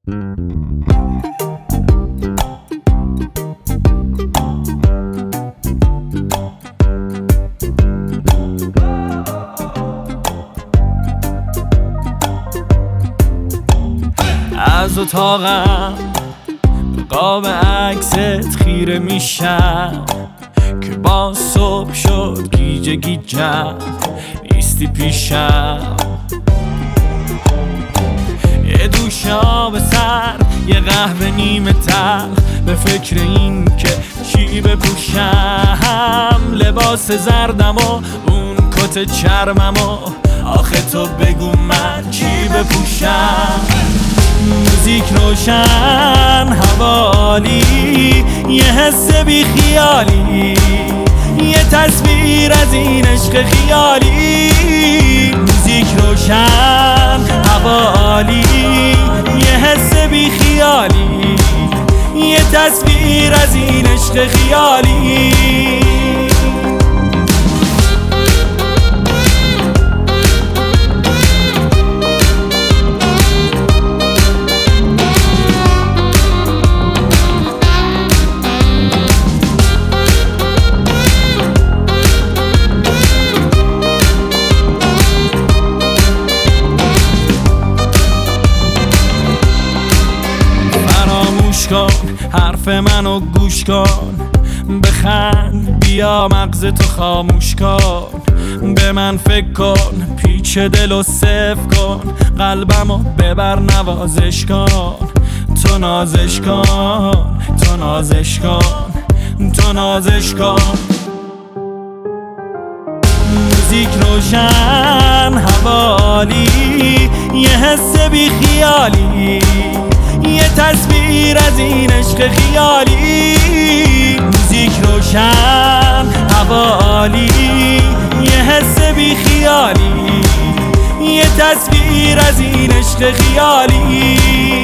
از اتاقم به قاب عکست خیره میشم که با صبح شد گیجه گیجم نیستی پیشم. یه دوش آب سرد، یه قهوه نیمه تلخ، به فکر این که چی بپوشم، لباس زردم و اون کت چرمم و آخه تو بگو من چی بپوشم. موزیک روشن، هوا عالی، یه حس بی خیالی، یه تصویر از این عشق خیالی. موزیک روشن، هوا عالی، یه حس بی خیالی، یه تصویر از این عشق خیالی. حرف منو گوش کن، بخند، بیا مغز تو خاموش کن، به من فکر کن، پیچ دل و صفر کن، قلبمو ببر نوازش کن، تو نازش کن، تو نازش کن، تو نازش کن. موزیک روشن، هوا عالی، یه حس بی خیالی، یه تصویر از این عشق خیالی. موزیک روشن، هوا عالی، یه حس بی خیالی، یه تصویر از این عشق خیالی.